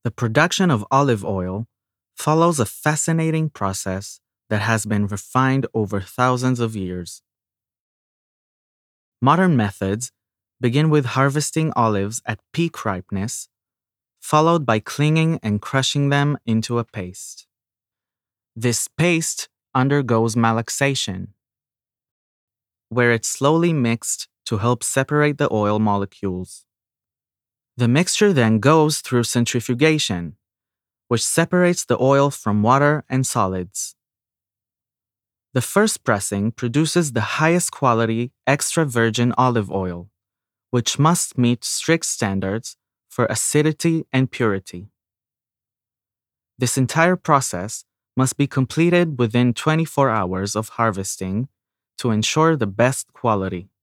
The production of olive oil follows a fascinating process that has been refined over thousands of years. Modern methods begin with harvesting olives at peak ripeness, followed by cleaning and crushing them into a paste. This paste undergoes malaxation, where it's slowly mixed to help separate the oil molecules. The mixture then goes through centrifugation, which separates the oil from water and solids. The first pressing produces the highest quality extra virgin olive oil, which must meet strict standards for acidity and purity. This entire process must be completed within 24 hours of harvesting to ensure the best quality.